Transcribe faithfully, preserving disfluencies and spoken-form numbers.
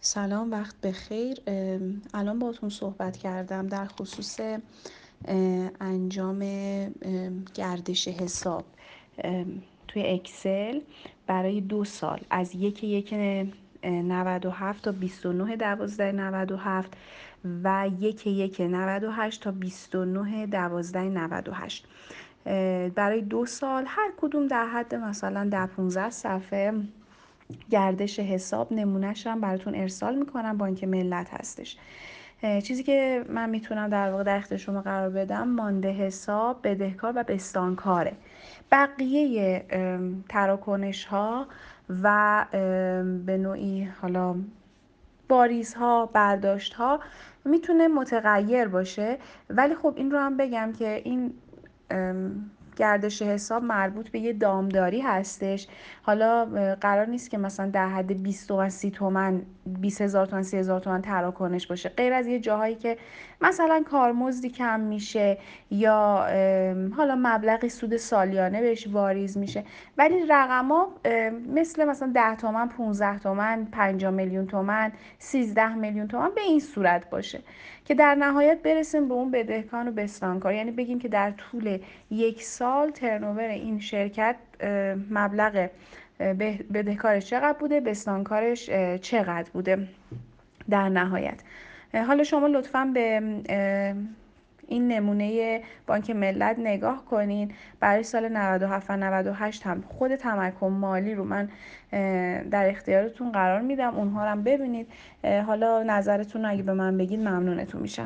سلام، وقت بخیر. ام، الان باهاتون صحبت کردم در خصوص اه، انجام ام، گردش حساب ام، توی اکسل برای دو سال از یک یک اه، نود و هفت تا بیست و نه دوازده نود و هفت و یک یک نود و هشت تا بیست و نه دوازده نود و هشت. اه، برای دو سال هر کدوم در حد مثلا ده پانزده صفحه گردش حساب نمونهش هم براتون ارسال میکنم. بانک ملت هستش. چیزی که من میتونم در واقع در اختیار شما قرار بدم مانده حساب، بدهکار و بستانکاره. بقیه تراکنش ها و به نوعی حالا واریزها، برداشت‌ها میتونه متغیر باشه، ولی خب این رو هم بگم که این گردش حساب مربوط به یه دامداری هستش. حالا قرار نیست که مثلا در حد بیست تومن سی تومن بیست هزار تومن سی هزار تومن تراکنش باشه، غیر از یه جاهایی که مثلا کارمزدی کم میشه یا حالا مبلغی سود سالیانه بهش واریز میشه. ولی رقما مثل مثلا ده تومن، پانزده تومن، پنجاه میلیون تومن، سیزده میلیون تومن به این صورت باشه که در نهایت برسیم به اون بدهکار و بستانکار، یعنی بگیم که در طول یک سال ترنوور این شرکت مبلغ بدهکارش چقدر بوده، بستانکارش چقدر بوده در نهایت. حالا شما لطفاً به این نمونه بانک ملت نگاه کنین. برای سال نود و هفت و نود و هشت هم خود تمکن مالی رو من در اختیارتون قرار میدم، اونها رو هم ببینید. حالا نظرتون اگه به من بگید ممنونتون میشم.